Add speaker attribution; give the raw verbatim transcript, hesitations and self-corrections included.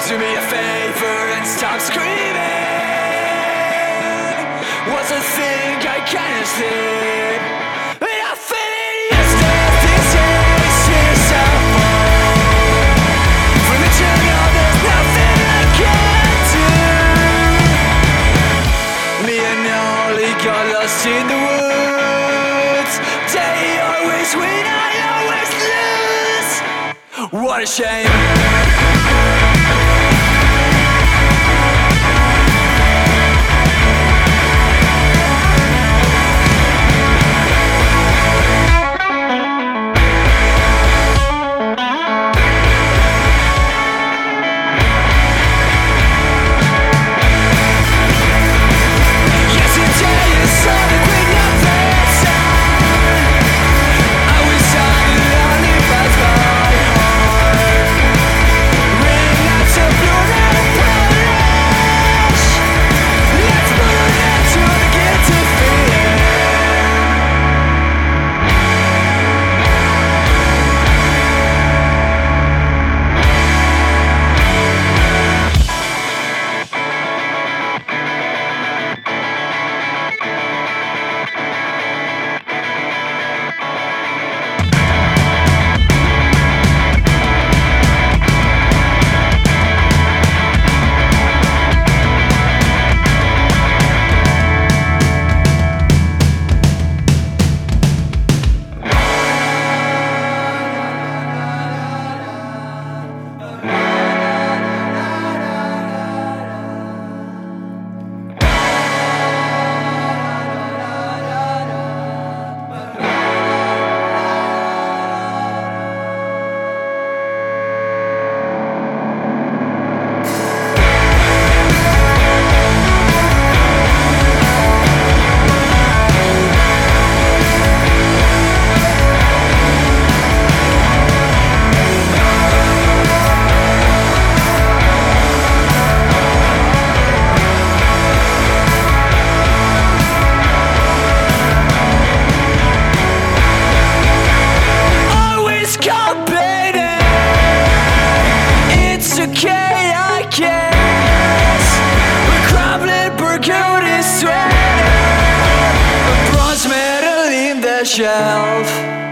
Speaker 1: Do me a favor and stop screaming. What's a thing I can't sleep? And I feel yes, this is is a fall. From the tunnel, there's nothing I can do. Me and Ollie got lost in the woods. They always win, I always lose. What a shame. Shelf.